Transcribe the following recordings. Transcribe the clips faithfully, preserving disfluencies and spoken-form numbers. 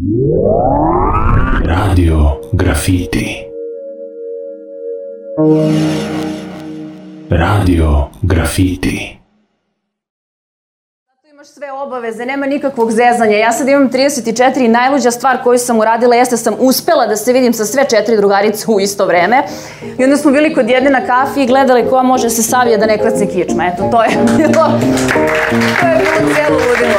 Radio Grafiti. Radio Grafiti. Imaš sve obaveze, nema nikakvog zezanja. Ja sad imam trideset četiri i najluđa stvar koju sam uradila jeste sam uspela da se vidim sa sve četiri drugarice u isto vreme. I onda smo bili kod jedne na kafi i gledali koja može se savije da ne klacne kičma. Eto, to je bilo, to je bilo cijelo ludilo.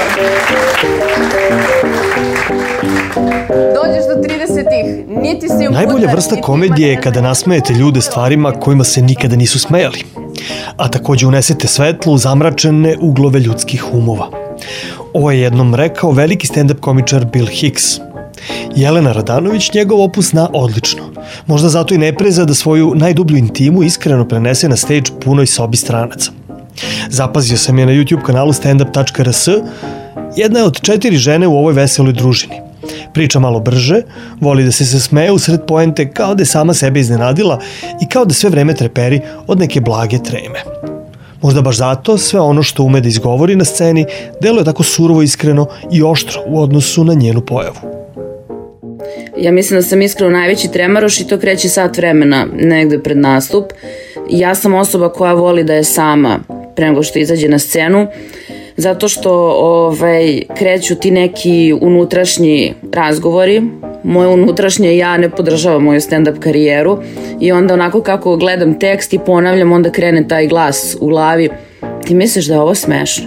Dođeš do tridesetih, niti si uputan. Najbolja vrsta komedije je kada nasmejete ljude stvarima kojima se nikada nisu smejali, a takođe unesete svetlo u zamračene uglove ljudskih umova. Ovo je jednom rekao veliki stand-up komičar Bill Hicks. Jelena Radanović njegov opus zna odlično. Možda zato i ne preza da svoju najdublju intimu iskreno prenese na stage punoj sobi stranaca. Zapazio sam je na YouTube kanalu standup tačka r s. Jedna je od četiri žene u ovoj veseloj družini. Priča malo brže, voli da se se smeje usred poente kao da je sama sebe iznenadila i kao da sve vreme treperi od neke blage treme. Možda baš zato sve ono što ume da izgovori na sceni deluje tako surovo iskreno i oštro u odnosu na njenu pojavu. Ja mislim da sam iskreno najveći tremaroš i to kreće sat vremena negde pred nastup. Ja sam osoba koja voli da je sama pre nego što izađe na scenu, zato što ovaj, kreću ti neki unutrašnji razgovori. Moje unutrašnje ja ne podržava moju stand-up karijeru i onda onako kako gledam tekst i ponavljam, onda krene taj glas u glavi. Ti misliš da je ovo smešno?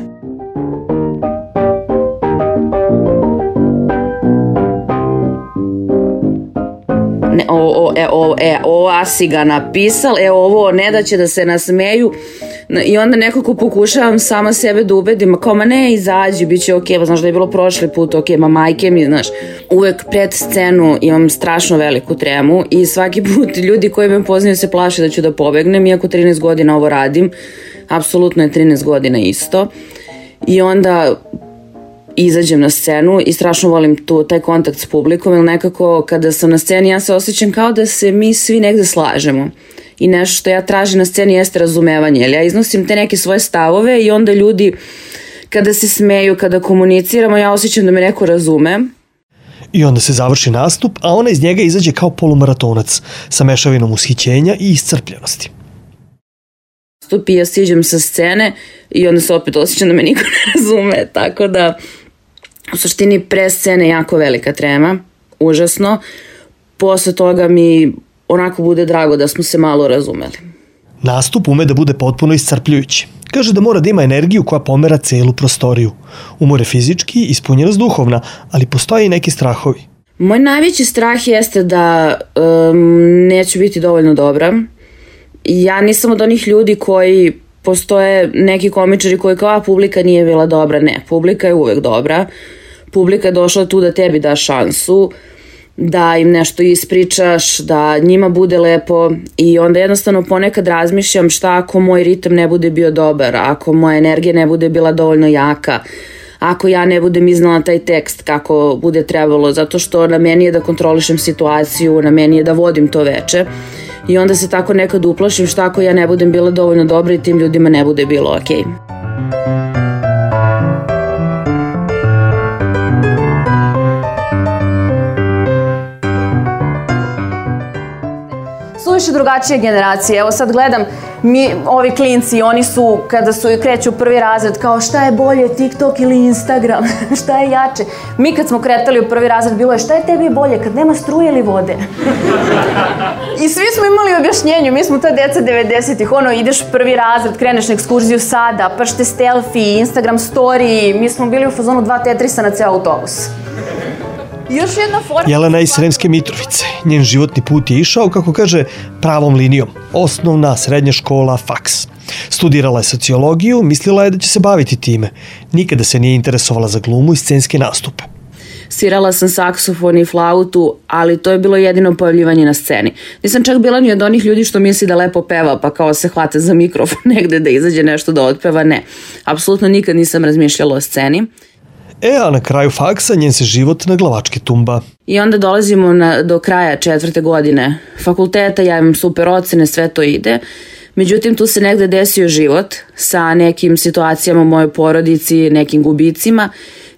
Ne, o, o, e, o, e, ova si ga napisal, e ovo ne da će da se nasmeju. I onda nekako pokušavam sama sebe da ubedim, kao ma ne, izađi, bit će okej, pa znaš da je bilo prošli put, okej, ma majke mi, znaš. Uvek pred scenu imam strašno veliku tremu i svaki put ljudi koji me poznaju se plaše da ću da pobegnem, iako trinaest godina ovo radim, apsolutno je trinaest godina isto. I onda izađem na scenu i strašno volim tu, taj kontakt s publikom, jer nekako kada sam na sceni ja se osjećam kao da se mi svi negde slažemo. I nešto što ja tražim na sceni jeste razumevanje, jer ja iznosim te neke svoje stavove i onda ljudi kada se smeju, kada komuniciramo, ja osjećam da me neko razume. I onda se završi nastup, a ona iz njega izađe kao polumaratonac sa mešavinom ushićenja i iscrpljenosti. Stupi, ja siđem sa scene i onda se opet osjećam da me niko ne razume, tako da u suštini pre scene jako velika trema, užasno. Posle toga mi onako bude drago da smo se malo razumeli. Nastup ume da bude potpuno iscrpljujući. Kaže da mora da ima energiju koja pomera celu prostoriju. Umor je fizički, ispunjenost duhovna, ali postoje i neki strahovi. Moj najveći strah jeste da um, neću biti dovoljno dobra. Ja nisam od onih ljudi koji postoje neki komičari koji kao a, publika nije bila dobra. Ne, publika je uvek dobra. Publika je došla tu da tebi da šansu, da im nešto ispričaš, da njima bude lepo i onda jednostavno ponekad razmišljam šta ako moj ritam ne bude bio dobar, ako moja energija ne bude bila dovoljno jaka, ako ja ne budem iznala taj tekst kako bude trebalo, zato što na meni je da kontrolišem situaciju, na meni je da vodim to veče i onda se tako nekad uplašim šta ako ja ne budem bila dovoljno dobra i tim ljudima ne bude bilo okej. Suviše drugačije generacije. Evo sad gledam, mi, ovi klinci, oni su, kada su kreću u prvi razred, kao šta je bolje, TikTok ili Instagram, šta je jače. Mi kad smo kretali u prvi razred, bilo je šta je tebi bolje, kad nema struje ili vode. I svi smo imali objašnjenju, mi smo ta deca devedesetih, ono, ideš u prvi razred, kreneš na ekskurziju sada, pršte selfie, Instagram story, mi smo bili u fazonu dva Tetrisa na ceo autobus. Još jedna forma... Jelena je iz Sremske Mitrovice. Njen životni put je išao, kako kaže, pravom linijom. Osnovna, srednja škola, faks. Studirala je sociologiju, mislila je da će se baviti time. Nikada se nije interesovala za glumu i scenske nastupe. Svirala sam saksofon i flautu, ali to je bilo jedino pojavljivanje na sceni. Nisam čak bila ni od onih ljudi što misli da lepo peva, pa kao se hvata za mikrofon negde da izađe nešto da otpeva. Ne, apsolutno nikad nisam razmišljala o sceni. E, a na kraju faksa njen se život na glavačke tumba. I onda dolazimo na, do kraja četvrte godine fakulteta, ja imam super ocene, sve to ide. Međutim, tu se negde desio život sa nekim situacijama u mojoj porodici, nekim gubicima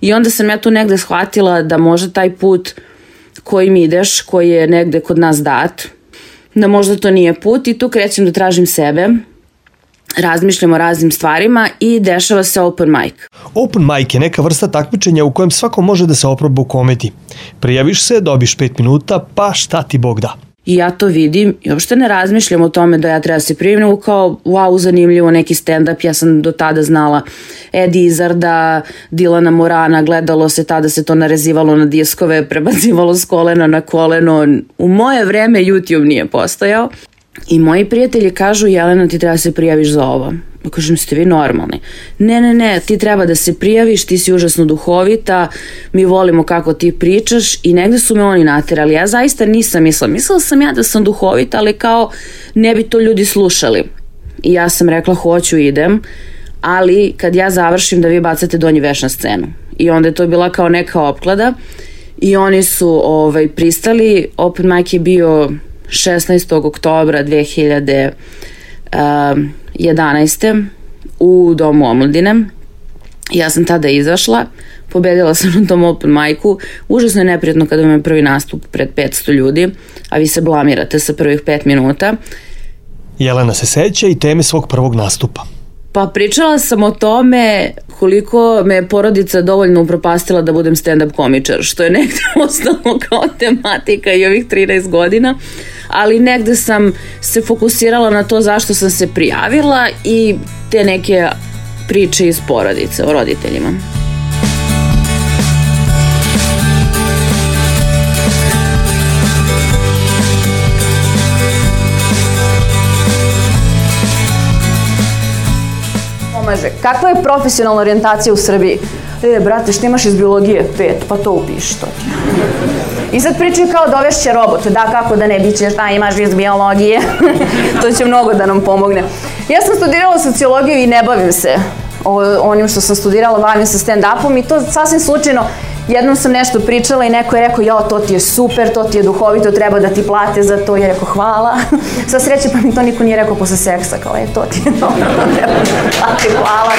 I onda sam ja tu negde shvatila da možda taj put kojim ideš, koji je negde kod nas dat, da možda to nije put i tu krećem da tražim sebe, razmišljam o raznim stvarima i dešava se open mic. Open mic je neka vrsta takmičenja u kojem svako može da se oproba u komediji. Prijaviš se, dobiš pet minuta, pa šta ti Bog da. I ja to vidim i uopšte ne razmišljam o tome da ja treba se prijavim, kao wow, zanimljivo, neki stand-up. Ja sam do tada znala Eddie Izzarda, Dilana Morana, gledalo se, tada se to narezivalo na diskove, prebacivalo s kolena na koleno. U moje vreme YouTube nije postojao. I moji prijatelji kažu, Jelena, ti treba se prijaviš za ovo. Ja kažem, ste vi normalni? Ne, ne, ne, ti treba da se prijaviš, ti si užasno duhovita, mi volimo kako ti pričaš i negde su me oni naterali. Ja zaista nisam mislila. Mislila sam ja da sam duhovita, ali kao ne bi to ljudi slušali. I ja sam rekla, hoću, idem, ali kad ja završim da vi bacate donji veš na scenu. I onda je to bila kao neka opklada i oni su ovaj, pristali. Open mic je bio šesnaestog oktobra dve hiljade jedanaeste. u Domu omladine. Ja sam tada izašla, pobedila sam na tom open micu. Užasno je neprijatno kada vam je prvi nastup pred petsto ljudi, a vi se blamirate sa prvih pet minuta. Jelena se seća i teme svog prvog nastupa. Pa pričala sam o tome koliko me je porodica dovoljno upropastila da budem stand-up komičar, što je negde ostalo kao tematika i ovih trinaest godina, ali negde sam se fokusirala na to zašto sam se prijavila i te neke priče iz porodice o roditeljima. Kakva je profesionalna orijentacija u Srbiji? E, brate, što imaš iz biologije? Pet, pa to upiši, to ti. I sad pričaju kao dovešće robot. Da, kako da ne, bit će šta imaš iz biologije. To će mnogo da nam pomogne. Ja sam studirala sociologiju i ne bavim se onim što sam studirala, bavim se stand-upom i to sasvim slučajno. Jednom sam nešto pričala i neko je rekao, jao, to ti je super, to ti je duhovito, treba da ti plate za to. I je rekao, hvala. Sa sreće pa mi to niko nije rekao posle seksa, kao, e, to ti je dobro, treba da ti plati, hvala.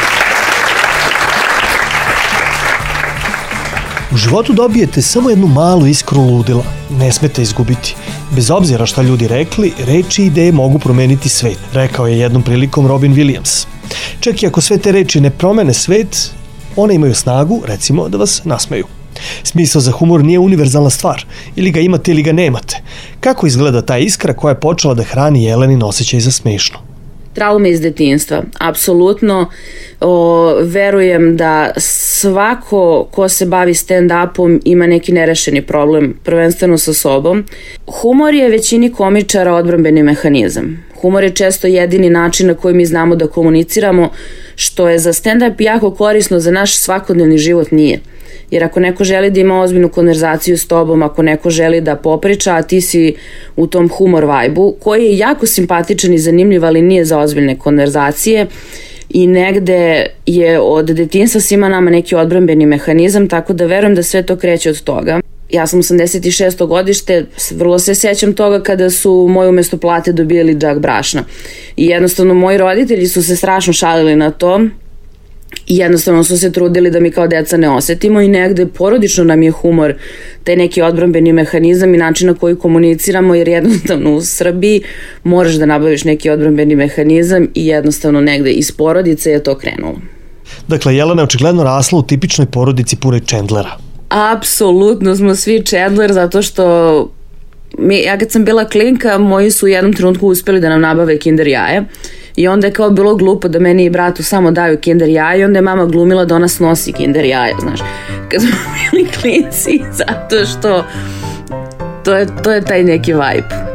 U životu dobijete samo jednu malu iskru ludila. Ne smete izgubiti. Bez obzira šta ljudi rekli, reči i ideje mogu promeniti svet, rekao je jednom prilikom Robin Williams. Čak i ako sve te reči ne promene svet, one imaju snagu, recimo, da vas nasmeju. Smisao za humor nije univerzalna stvar. Ili ga imate ili ga nemate. Kako izgleda ta iskra koja je počela da hrani Jelenin osjećaj za smešno? Traume iz detinjstva. Apsolutno o, verujem da svako ko se bavi stand-upom ima neki nerešeni problem, prvenstveno sa sobom. Humor je većini komičara odbrambeni mehanizam. Humor je često jedini način na koji mi znamo da komuniciramo, što je za stand-up jako korisno, za naš svakodnevni život nije. Jer ako neko želi da ima ozbiljnu konverzaciju s tobom, ako neko želi da popriča, a ti si u tom humor vibe-u, koji je jako simpatičan i zanimljiv, ali nije za ozbiljne konverzacije i negde je od detinjstva svima nama neki odbrambeni mehanizam, tako da verujem da sve to kreće od toga. Ja sam osamdeset šesto godište, vrlo se sjećam toga kada su moju umesto plate dobijali džak brašna. I jednostavno moji roditelji su se strašno šalili na to i jednostavno su se trudili da mi kao deca ne osetimo i negde porodično nam je humor taj neki odbrambeni mehanizam i način na koji komuniciramo, jer jednostavno u Srbiji moraš da nabaviš neki odbrambeni mehanizam i jednostavno negde iz porodice je to krenulo. Dakle, Jelena je očigledno rasla u tipičnoj porodici Pure Chandlera. Apsolutno smo svi Chandler, zato što mi, ja kad sam bila klinka, moji su u jednom trenutku uspjeli da nam nabave Kinder jaje i onda je kao bilo glupo da meni i bratu samo daju Kinder jaje i onda je mama glumila da ona snosi Kinder jaje, znaš, kad smo bili klinci, zato što to je, to je taj neki vibe.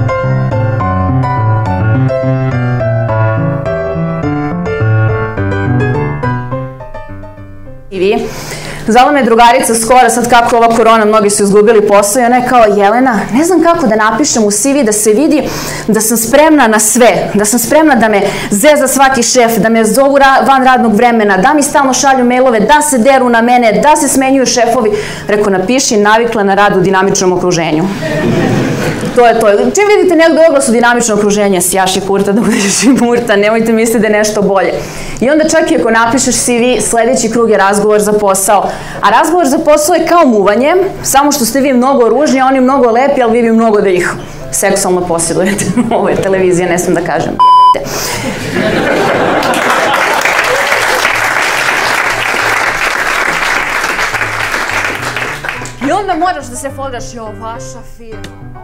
I vi? Zvala me drugarica skoro, sad kako ova korona, mnogi su izgubili posao i ona je kao, Jelena, ne znam kako da napišem u C V da se vidi da sam spremna na sve, da sam spremna da me zeza svaki šef, da me zovu ra- van radnog vremena, da mi stalno šalju mailove, da se deru na mene, da se smenjuju šefovi. Rekao, napiši navikla na rad u dinamičnom okruženju. To je to. Čim vidite nekog oglasu dinamično okruženje, sjaši kurta da budeš i murta, nemojte misliti da je nešto bolje. I onda čak i ako napišeš C V, sledeći krug je razgovor za posao. A razgovor za posao je kao muvanje, samo što ste vi mnogo ružni, a oni mnogo lepi, ali vi bi mnogo da ih seksualno posjedujete. Ovo je televizija, ne smijem da kažem. I onda moraš da se foliraš, jo, vaša firma.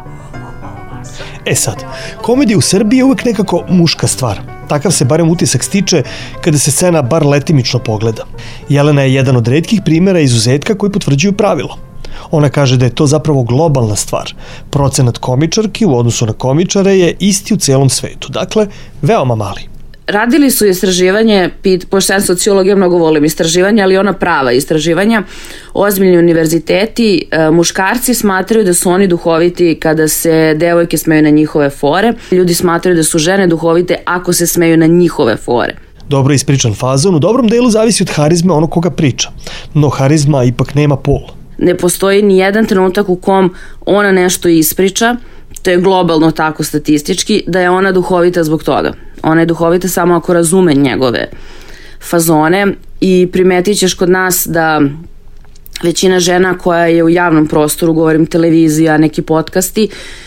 E sad, komedija u Srbiji je uvek nekako muška stvar. Takav se barem utisak stiče kada se scena bar letimično pogleda. Jelena je jedan od retkih primjera izuzetka koji potvrđuju pravilo. Ona kaže da je to zapravo globalna stvar. Procenat komičarki u odnosu na komičare je isti u celom svetu. Dakle, veoma mali. Radili su istraživanje, pošto sam sociolog, ja mnogo volim istraživanja, ali ona prava istraživanja, ozbiljni univerziteti, muškarci smatraju da su oni duhoviti kada se devojke smeju na njihove fore, ljudi smatraju da su žene duhovite ako se smeju na njihove fore. Dobro ispričan fazon u dobrom delu zavisi od harizme onog koga priča, no harizma ipak nema pol. Ne postoji ni jedan trenutak u kom ona nešto ispriča, to je globalno tako statistički, da je ona duhovita zbog toga. Ona je duhovita samo ako razume njegove fazone i primetit ćeš kod nas da većina žena koja je u javnom prostoru, govorim televizija, neki podcasti,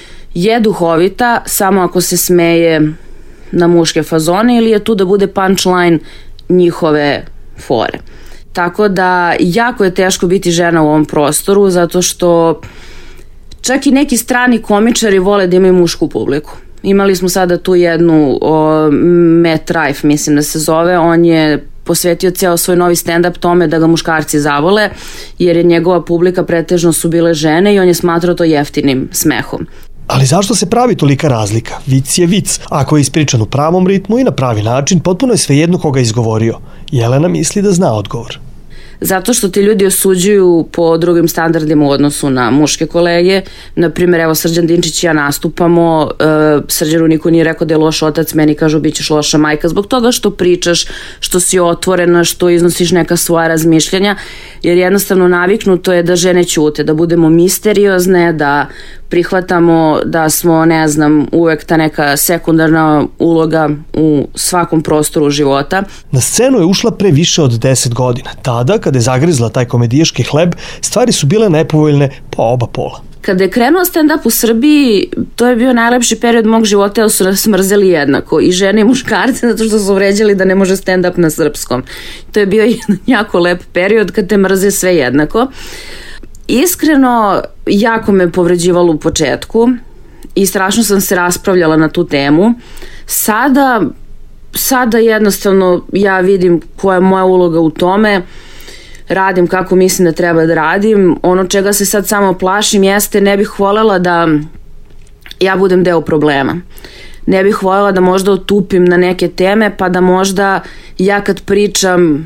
je duhovita samo ako se smeje na muške fazone ili je tu da bude punchline njihove fore. Tako da jako je teško biti žena u ovom prostoru zato što čak i neki strani komičari vole da imaju mušku publiku. Imali smo sada tu jednu, o, Matt Rife, mislim da se zove, on je posvetio ceo svoj novi stand-up tome da ga muškarci zavole, jer je njegova publika pretežno su bile žene i on je smatrao to jeftinim smehom. Ali zašto se pravi tolika razlika? Vic je vic. Ako je ispričan u pravom ritmu i na pravi način, potpuno je svejedno koga je izgovorio. Jelena misli da zna odgovor. Zato što ti ljudi osuđuju po drugim standardima u odnosu na muške kolege. Naprimjer, evo Srđan Dinčić i ja nastupamo, uh, Srđanu niko nije rekao da je loš otac, meni kažu bit ćeš loša majka zbog toga što pričaš, što si otvorena, što iznosiš neka svoja razmišljanja, jer jednostavno naviknuto je da žene ćute, da budemo misteriozne, da prihvatamo da smo, ne znam, uvek ta neka sekundarna uloga u svakom prostoru života. Na scenu je ušla pre više od deset godina. Tada, kada je zagrizla taj komedijaški hleb, stvari su bile nepovoljne po oba pola. Kada je krenuo stand-up u Srbiji, to je bio najlepši period mog života, jer su nas mrzeli jednako, i žene i muškarci, zato što su vređali da ne može stand-up na srpskom. To je bio jedan jako lep period kad te mrze sve jednako. Iskreno, jako me povređivalo u početku i strašno sam se raspravljala na tu temu. Sada, sada jednostavno ja vidim koja je moja uloga u tome, radim kako mislim da treba da radim. Ono čega se sad samo plašim jeste, ne bih voljela da ja budem deo problema. Ne bih voljela da možda otupim na neke teme, pa da možda ja kad pričam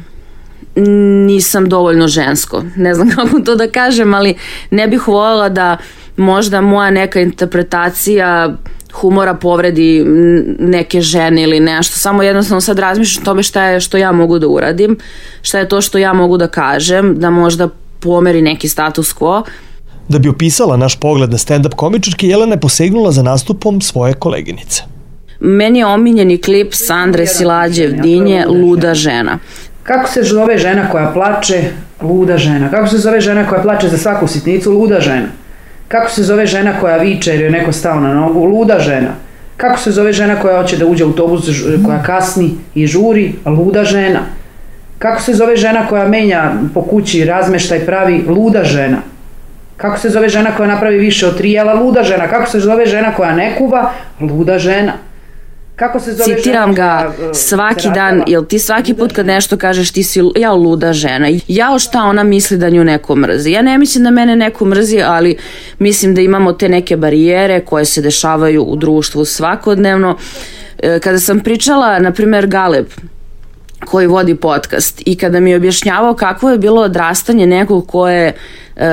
nisam dovoljno žensko. Ne znam kako to da kažem, ali ne bih voljela da možda moja neka interpretacija humora povredi neke žene ili nešto. Samo jednostavno sad razmišljam o tome šta je što ja mogu da uradim, šta je to što ja mogu da kažem, da možda pomeri neki status quo. Da bi opisala naš pogled na stand-up komičarke, Jelena je posegnula za nastupom svoje koleginice. Meni je omiljeni klip Sandre Silađev Dinje, Luda žena. Kako se zove žena koja plače? Luda žena. Kako se zove žena koja plače za svaku sitnicu? Luda žena. Kako se zove žena koja viče jer je neko stao na nogu? Luda žena. Kako se zove žena koja hoće da uđe u autobus, koja kasni i žuri? Luda žena. Kako se zove žena koja menja po kući, razmeštaj pravi? Luda žena. Kako se zove žena koja napravi više od tri jela? Luda žena. Kako se zove žena koja ne kuva? Luda žena. Kako se zove Citiram ga svaki dan, jel ti svaki put kad nešto kažeš ti si ja luda žena. Jao šta ona misli da nju neko mrzi. Ja ne mislim da mene neko mrzi, ali mislim da imamo te neke barijere koje se dešavaju u društvu svakodnevno. Kada sam pričala, na primjer, Galeb, koji vodi podcast, i kada mi je objašnjavao kako je bilo odrastanje nekog ko je e,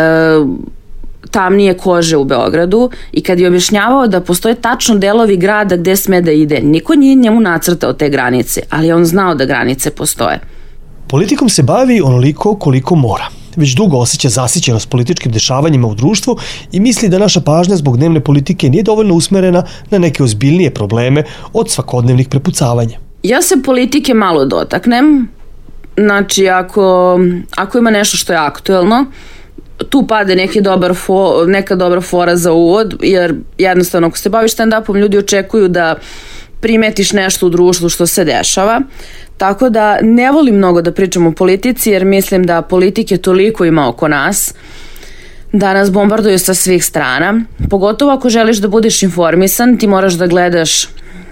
tamnije kože u Beogradu, i kad je objašnjavao da postoje tačno delovi grada gde sme da ide, niko nije njemu nacrtao te granice, ali on znao da granice postoje. Politikom se bavi onoliko koliko mora. već dugo osjeća zasićenost političkim dešavanjima u društvu i misli da naša pažnja zbog dnevne politike nije dovoljno usmerena na neke ozbiljnije probleme od svakodnevnih prepucavanja. Ja se politike malo dotaknem. Znači, ako, ako ima nešto što je aktuelno, tu pade neki dobar fo, neka dobra fora za uvod, jer jednostavno ako se baviš stand-upom, ljudi očekuju da primetiš nešto u društvu što se dešava. Tako da ne volim mnogo da pričam o politici, jer mislim da politike toliko ima oko nas, da nas bombarduju sa svih strana. Pogotovo ako želiš da budeš informisan, ti moraš da gledaš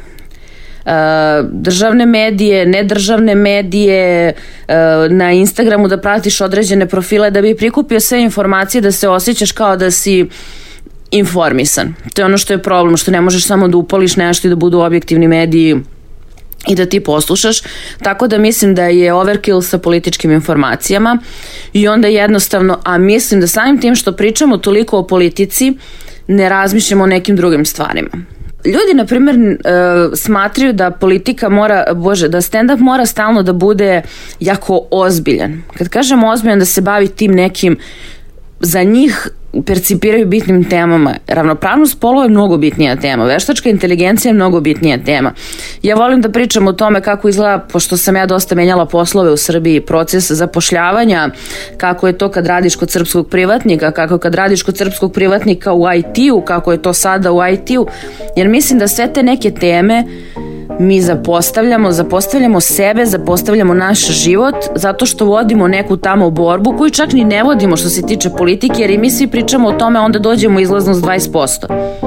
državne medije, nedržavne medije, na Instagramu da pratiš određene profile da bi prikupio sve informacije, da se osjećaš kao da si informisan. To je ono što je problem, što ne možeš samo da upališ nešto i da budu objektivni mediji i da ti poslušaš, tako da mislim da je overkill sa političkim informacijama i onda jednostavno, a mislim da samim tim što pričamo toliko o politici, ne razmišljamo o nekim drugim stvarima. Ljudi, na primjer, smatraju da politika mora, bože, da stand-up mora stalno da bude jako ozbiljan. Kad kažem ozbiljan, da se bavi tim nekim, za njih percipiraju bitnim temama. Ravnopravnost polova je mnogo bitnija tema. Veštačka inteligencija je mnogo bitnija tema. Ja volim da pričam o tome kako izgleda, pošto sam ja dosta menjala poslove u Srbiji, proces zapošljavanja, kako je to kad radiš kod srpskog privatnika, kako kad radiš kod srpskog privatnika u I T-u, kako je to sada u I T-u, jer mislim da sve te neke teme mi zapostavljamo, zapostavljamo sebe, zapostavljamo naš život zato što vodimo neku tamo borbu koju čak ni ne vodimo što se tiče politike, jer i mi svi pričamo o tome, onda dođemo u izlaznost dvadeset posto.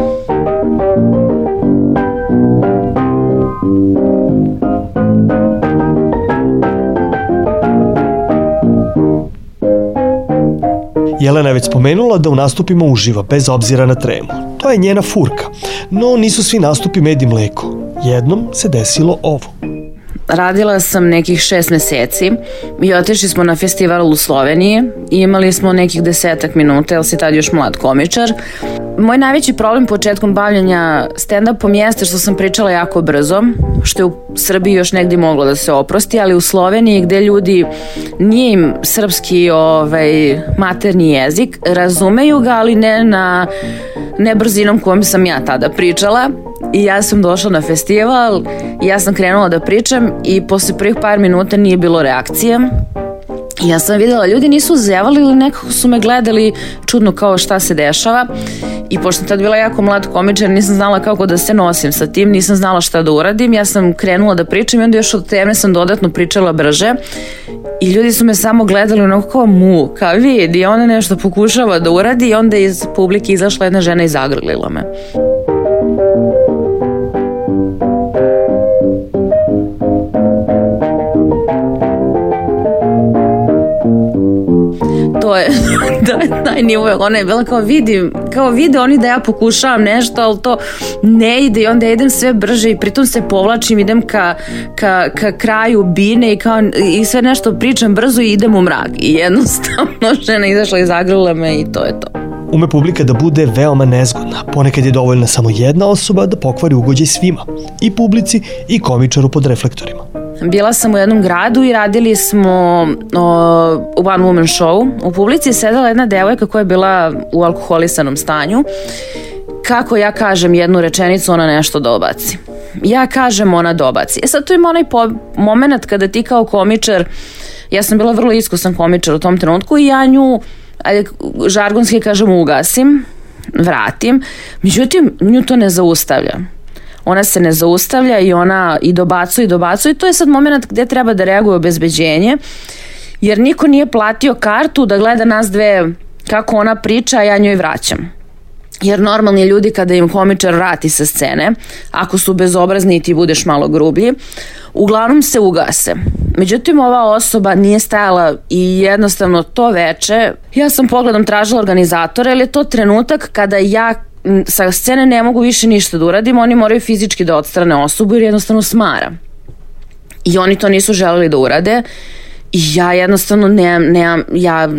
Jelena je već spomenula da u nastupima uživa, bez obzira na tremu. To je njena furka, no nisu svi nastupi med i mleko. Jednom se desilo ovo. Radila sam nekih šest meseci i otišli smo na festival u Sloveniji i imali smo nekih desetak minuta, jer si tad još mlad komičar. Moj najveći problem početkom bavljanja stand-upom jeste što sam pričala jako brzo, što je u Srbiji još negdje moglo da se oprosti, ali u Sloveniji gde ljudi nije im srpski ovaj, materni jezik, razumeju ga, ali ne na ne brzinom kojom sam ja tada pričala. I ja sam došla na festival i ja sam krenula da pričam i posle prvih par minuta nije bilo reakcije. I ja sam videla, ljudi nisu zevali ili nekako su me gledali čudno kao šta se dešava. I pošto sam tad bila jako mlad komičar, nisam znala kako da se nosim sa tim, nisam znala šta da uradim. Ja sam krenula da pričam i onda još od teme sam dodatno pričala brže. I ljudi su me samo gledali onako kao mu, kao vidi, i ona nešto pokušava da uradi i onda iz publike izašla jedna žena i zagrlila me. To je, da je taj nivo, ona je bila kao vidi, kao vide oni da ja pokušavam nešto, ali to ne ide i onda idem sve brže i pritom se povlačim, idem ka, ka, ka kraju bine i, kao, i sve nešto pričam brzo i idem u mrak i jednostavno žena izašla i zagrlila me i to je to. Ume publika da bude veoma nezgodna, ponekad je dovoljna samo jedna osoba da pokvari ugođaj svima, i publici i komičaru pod reflektorima. Bila sam u jednom gradu i radili smo o, one woman show. U publici je sedela jedna devojka koja je bila u alkoholisanom stanju. Kako ja kažem jednu rečenicu, ona nešto dobaci. Ja kažem, ona dobaci. E sad tu ima onaj po, moment kada ti kao komičar, ja sam bila vrlo iskusan komičar u tom trenutku i ja nju, žargonski kažem, ugasim, vratim. Međutim, nju to ne zaustavlja. Ona se ne zaustavlja i ona i dobacuje i dobacuje i to je sad moment gdje treba da reaguje obezbeđenje, jer niko nije platio kartu da gleda nas dve kako ona priča, a ja njoj vraćam. Jer normalni ljudi kada im komičar vrati sa scene, ako su bezobrazni i ti budeš malo grublji, uglavnom se ugase. Međutim, ova osoba nije stajala i jednostavno to veče, ja sam pogledom tražila organizatora, jer je to trenutak kada ja sa scene ne mogu više ništa da uradim, oni moraju fizički da odstrane osobu jer jednostavno smara. I oni to nisu želeli da urade i ja jednostavno nemam, nemam, ja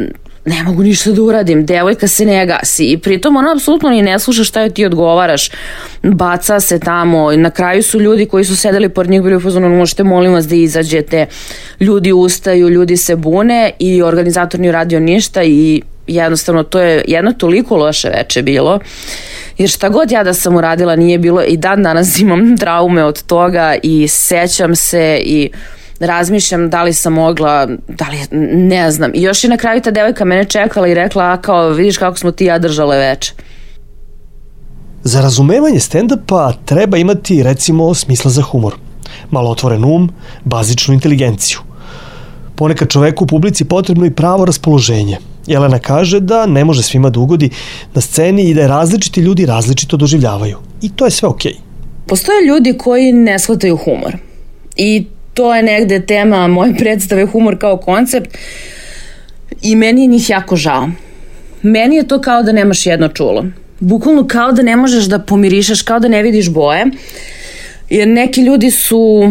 ne mogu ništa da uradim, devojka se ne gasi i pritom ona apsolutno ni ne sluša šta joj ti odgovaraš, baca se tamo i na kraju su ljudi koji su sedeli pored njih bili u fazonu, možete molim vas da izađete, ljudi ustaju, ljudi se bune i organizator nije uradio ništa i jednostavno to je jedno toliko loše veče bilo, jer šta god ja da sam uradila nije bilo i dan danas imam traume od toga i sećam se i razmišljam da li sam mogla, da li, ne znam. I još je na kraju ta devojka mene čekala i rekla, a kao vidiš kako smo ti ja držale veče. Za razumevanje stand-upa treba imati recimo smisla za humor, malo otvoren um, bazičnu inteligenciju. Ponekad čoveku u publici potrebno i pravo raspoloženje. Jelena kaže da ne može svima da ugodi na sceni i da je različiti ljudi različito doživljavaju. I to je sve okej. Postoje ljudi koji ne shvataju humor. I to je negde tema moje predstave, humor kao koncept. I meni je njih jako žao. Meni je to kao da nemaš jedno čulo. Bukvalno kao da ne možeš da pomirišeš, kao da ne vidiš boje. Jer neki ljudi su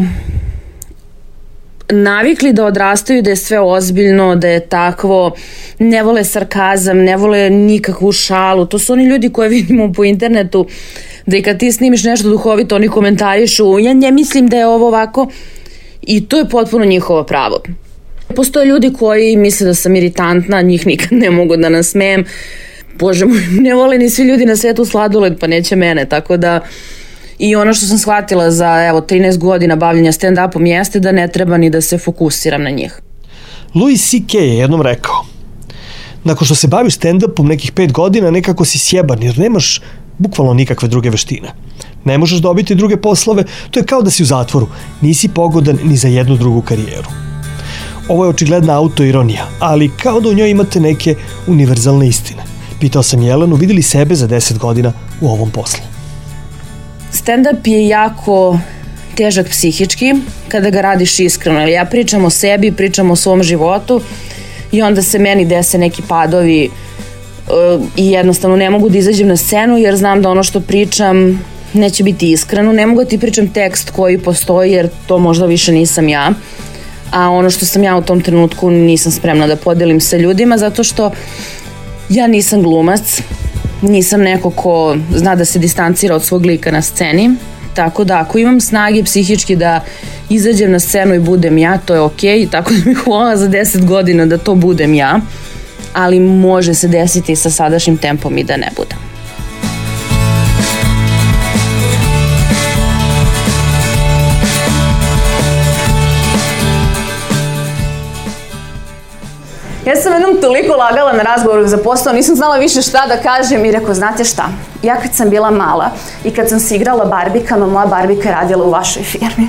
navikli da odrastaju da je sve ozbiljno, da je takvo, ne vole sarkazam, ne vole nikakvu šalu. To su oni ljudi koje vidimo po internetu, da i kad ti snimiš nešto duhovito, oni komentarišu, ja ne mislim da je ovo ovako, i to je potpuno njihovo pravo. Postoje ljudi koji misle da sam iritantna, njih nikad ne mogu da nasmejem. Bože moj, ne vole ni svi ljudi na svetu sladoled, pa neće mene, tako da i ono što sam shvatila za evo trinaest godina bavljenja stand-upom jeste da ne treba ni da se fokusiram na njih. Louis C K je jednom rekao, nakon što se baviš stand-upom nekih pet godina, nekako si sjeban jer nemaš bukvalno nikakve druge veštine. Ne možeš dobiti druge poslove, to je kao da si u zatvoru, nisi pogodan ni za jednu drugu karijeru. Ovo je očigledna autoironija, ali kao da u njoj imate neke univerzalne istine. Pitao sam Jelenu, vidi li sebe za deset godina u ovom poslu? Stand-up je jako težak psihički kada ga radiš iskreno. Ja pričam o sebi, pričam o svom životu i onda se meni dese neki padovi uh, i jednostavno ne mogu da izađem na scenu jer znam da ono što pričam neće biti iskreno. Ne mogu da ti pričam tekst koji postoji jer to možda više nisam ja. A ono što sam ja u tom trenutku nisam spremna da podelim sa ljudima zato što ja nisam glumac. Nisam neko ko zna da se distancira od svog lika na sceni, tako da ako imam snage psihički da izađem na scenu i budem ja, to je okej, tako da mi hvala za deset godina da to budem ja, ali može se desiti sa sadašnjim tempom i da ne budem. Ja sam jednom toliko lagala na razgovoru za posao, nisam znala više šta da kažem i rekao, znate šta, ja kad sam bila mala i kad sam se igrala barbikama, moja barbika je radila u vašoj firmi.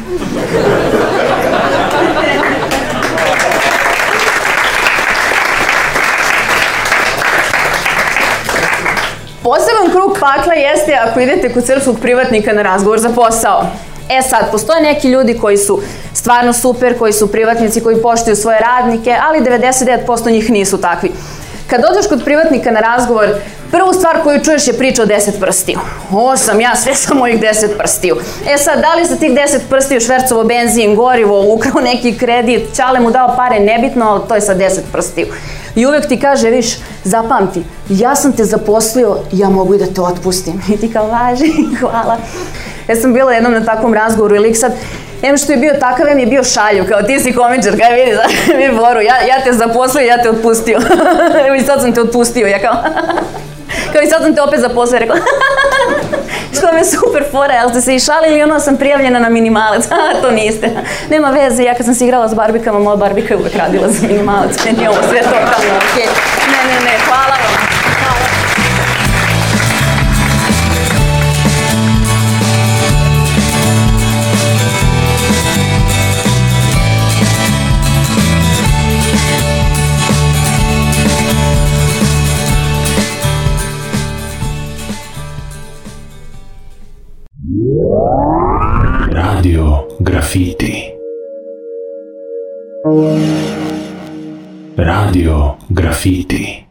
Poseban krug pakla jeste ako idete kod srpskog privatnika na razgovor za posao. E sad, postoje neki ljudi koji su stvarno super, koji su privatnici, koji poštuju svoje radnike, ali devedeset devet posto njih nisu takvi. Kad odeš kod privatnika na razgovor, prvu stvar koju čuješ je priča o deset prstiju. O, sam ja, sve sam mojih deset prstiju. E sad, da li za tih deset prstiju švercovo benzin, gorivo, ukrao neki kredit, ćale mu dao pare, nebitno, ali to je sad deset prstiju. I uvek ti kaže, viš, zapamti, ja sam te zaposlio, ja mogu i da te otpustim. I ti kao, važi, hvala. Ja sam bila jednom na takvom razgovoru i lik sad, em što je bio takav, em je bio šalju, kao ti si komičar, kaj vidi, znaš, mi Boru, ja, ja te zaposlio, ja te otpustio. I sad sam te otpustio, ja kao, kao i sad sam te opet zaposlio, rekao, što mi je super fora, jel ste se i šalili, ono sam prijavljena na minimalac, a to niste. Nema veze, ja kad sam se igrala s barbikama, moja barbika je uvek radila za minimalac, meni je ovo sve totalno okej. Ne, ne, ne, hvala vam. Radio Graffiti. Radio Graffiti.